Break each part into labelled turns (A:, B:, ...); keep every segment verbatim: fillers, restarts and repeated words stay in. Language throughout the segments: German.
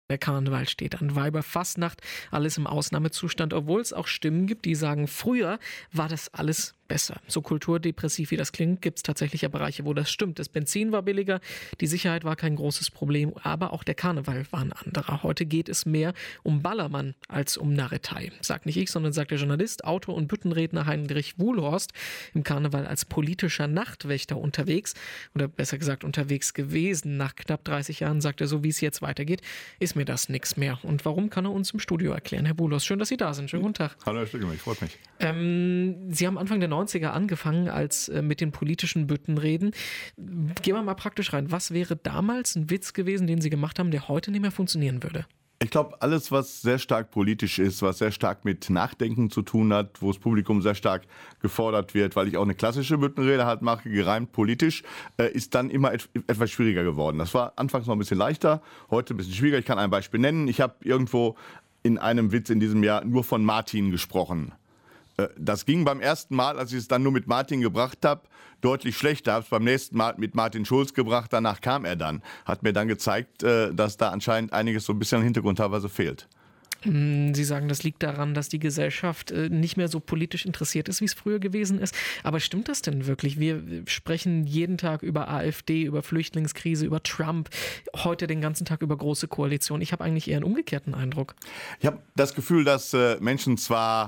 A: Der Karneval steht an. Weiberfastnacht, alles im Ausnahmezustand, obwohl es auch Stimmen gibt, die sagen, früher war das alles besser. So kulturdepressiv wie das klingt, gibt es tatsächlich ja Bereiche, wo das stimmt. Das Benzin war billiger, die Sicherheit war kein großes Problem, aber auch der Karneval war ein anderer. Heute geht es mehr um Ballermann als um Narretei. Sagt nicht ich, sondern sagt der Journalist, Autor und Büttenredner Heinrich Wuhlhorst, im Karneval als politischer Nachtwächter unterwegs, oder besser gesagt unterwegs gewesen. Nach knapp dreißig Jahren sagt er, so wie es jetzt weitergeht, ist mir das nichts mehr. Und warum, kann er uns im Studio erklären. Herr Wuhlhorst, schön, dass Sie da sind. Schönen guten Tag.
B: Hallo Herr Stückelmann, ich freue mich.
A: Ähm, Sie haben Anfang der neunziger angefangen als äh, mit den politischen Büttenreden. Gehen wir mal praktisch rein. Was wäre damals ein Witz gewesen, den Sie gemacht haben, der heute nicht mehr funktionieren würde?
B: Ich glaube, alles, was sehr stark politisch ist, was sehr stark mit Nachdenken zu tun hat, wo das Publikum sehr stark gefordert wird, weil ich auch eine klassische Büttenrede halt mache, gereimt politisch, äh, ist dann immer et- etwas schwieriger geworden. Das war anfangs noch ein bisschen leichter, heute ein bisschen schwieriger. Ich kann ein Beispiel nennen. Ich habe irgendwo in einem Witz in diesem Jahr nur von Martin gesprochen. Das ging beim ersten Mal, als ich es dann nur mit Martin gebracht habe, deutlich schlechter. Habe es beim nächsten Mal mit Martin Schulz gebracht, danach kam er dann. Hat mir dann gezeigt, dass da anscheinend einiges so ein bisschen im Hintergrund teilweise fehlt.
A: Sie sagen, das liegt daran, dass die Gesellschaft nicht mehr so politisch interessiert ist, wie es früher gewesen ist. Aber stimmt das denn wirklich? Wir sprechen jeden Tag über AfD, über Flüchtlingskrise, über Trump, heute den ganzen Tag über Große Koalition. Ich habe eigentlich eher einen umgekehrten Eindruck.
B: Ich habe das Gefühl, dass Menschen zwar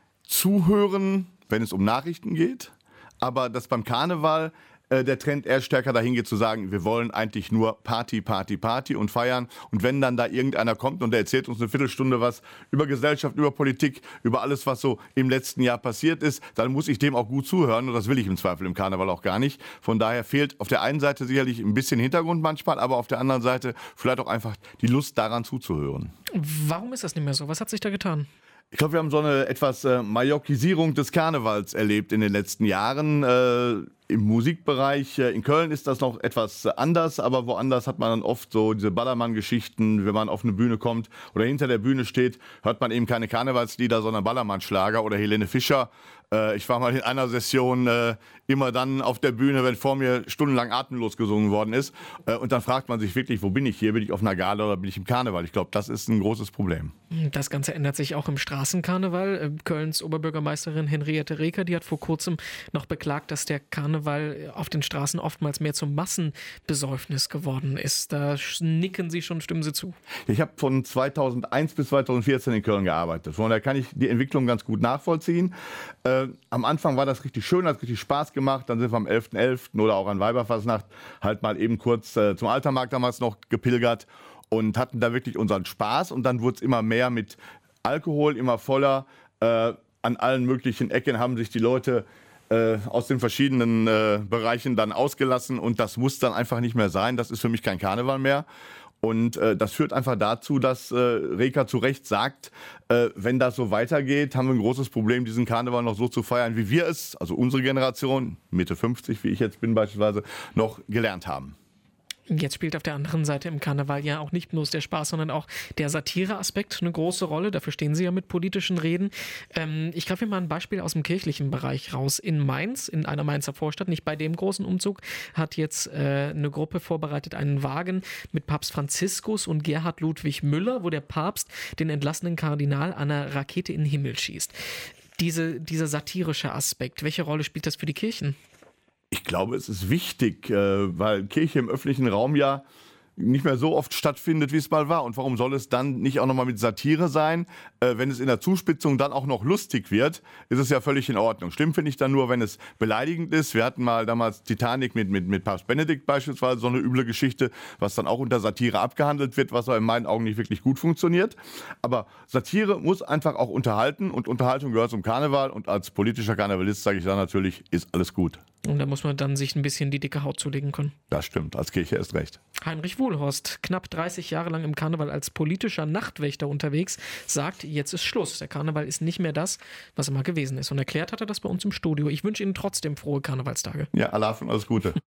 B: zuhören, wenn es um Nachrichten geht, aber dass beim Karneval äh, der Trend eher stärker dahin geht zu sagen, wir wollen eigentlich nur Party, Party, Party und feiern. Und wenn dann da irgendeiner kommt und der erzählt uns eine Viertelstunde was über Gesellschaft, über Politik, über alles, was so im letzten Jahr passiert ist, dann muss ich dem auch gut zuhören und das will ich im Zweifel im Karneval auch gar nicht. Von daher fehlt auf der einen Seite sicherlich ein bisschen Hintergrund manchmal, aber auf der anderen Seite vielleicht auch einfach die Lust daran zuzuhören.
A: Warum ist das nicht mehr so? Was hat sich da getan?
B: Ich glaube, wir haben so eine etwas äh, Mallorquisierung des Karnevals erlebt in den letzten Jahren. Äh, Im Musikbereich, äh, in Köln ist das noch etwas äh, anders, aber woanders hat man dann oft so diese Ballermann-Geschichten, wenn man auf eine Bühne kommt oder hinter der Bühne steht, hört man eben keine Karnevalslieder, sondern Ballermann-Schlager oder Helene Fischer. Äh, ich war mal in einer Session äh, immer dann auf der Bühne, wenn vor mir stundenlang atemlos gesungen worden ist. Äh, und dann fragt man sich wirklich, wo bin ich hier? Bin ich auf einer Gala oder bin ich im Karneval? Ich glaube, das ist ein großes Problem.
A: Das Ganze ändert sich auch im Straßenkarneval. Kölns Oberbürgermeisterin Henriette Reker, die hat vor kurzem noch beklagt, dass der Karneval auf den Straßen oftmals mehr zum Massenbesäufnis geworden ist. Da nicken Sie schon, stimmen Sie zu?
B: Ich habe von zweitausendeins bis zweitausendvierzehn in Köln gearbeitet. Von daher kann ich die Entwicklung ganz gut nachvollziehen. Äh, am Anfang war das richtig schön, hat richtig Spaß gemacht. Dann sind wir am elften elften oder auch an Weiberfastnacht halt mal eben kurz äh, zum Altermarkt damals noch gepilgert und hatten da wirklich unseren Spaß. Und dann wurde es immer mehr mit Alkohol, immer voller. Äh, an allen möglichen Ecken haben sich die Leute äh, aus den verschiedenen äh, Bereichen dann ausgelassen. Und das muss dann einfach nicht mehr sein. Das ist für mich kein Karneval mehr. Und äh, das führt einfach dazu, dass äh, Reker zu Recht sagt, äh, wenn das so weitergeht, haben wir ein großes Problem, diesen Karneval noch so zu feiern, wie wir es, also unsere Generation, Mitte fünfzig, wie ich jetzt bin beispielsweise, noch gelernt haben.
A: Jetzt spielt auf der anderen Seite im Karneval ja auch nicht bloß der Spaß, sondern auch der Satireaspekt eine große Rolle. Dafür stehen Sie ja mit politischen Reden. Ähm, ich greife mir mal ein Beispiel aus dem kirchlichen Bereich raus. In Mainz, in einer Mainzer Vorstadt, nicht bei dem großen Umzug, hat jetzt äh, eine Gruppe vorbereitet, einen Wagen mit Papst Franziskus und Gerhard Ludwig Müller, wo der Papst den entlassenen Kardinal an einer Rakete in den Himmel schießt. Diese, dieser satirische Aspekt, welche Rolle spielt das für die Kirchen?
B: Ich glaube, es ist wichtig, weil Kirche im öffentlichen Raum ja nicht mehr so oft stattfindet, wie es mal war. Und warum soll es dann nicht auch nochmal mit Satire sein? Äh, wenn es in der Zuspitzung dann auch noch lustig wird, ist es ja völlig in Ordnung. Schlimm finde ich dann nur, wenn es beleidigend ist. Wir hatten mal damals Titanic mit, mit, mit Papst Benedikt beispielsweise, so eine üble Geschichte, was dann auch unter Satire abgehandelt wird, was aber in meinen Augen nicht wirklich gut funktioniert. Aber Satire muss einfach auch unterhalten und Unterhaltung gehört zum Karneval. Und als politischer Karnevalist sage ich dann natürlich, ist alles gut.
A: Und da muss man dann sich ein bisschen die dicke Haut zulegen können.
B: Das stimmt, als Kirche erst recht.
A: Heinrich Wuhlhorst, knapp dreißig Jahre lang im Karneval als politischer Nachtwächter unterwegs, sagt, jetzt ist Schluss. Der Karneval ist nicht mehr das, was er mal gewesen ist. Und erklärt hat er das bei uns im Studio. Ich wünsche Ihnen trotzdem frohe Karnevalstage.
B: Ja, Allah und alles Gute.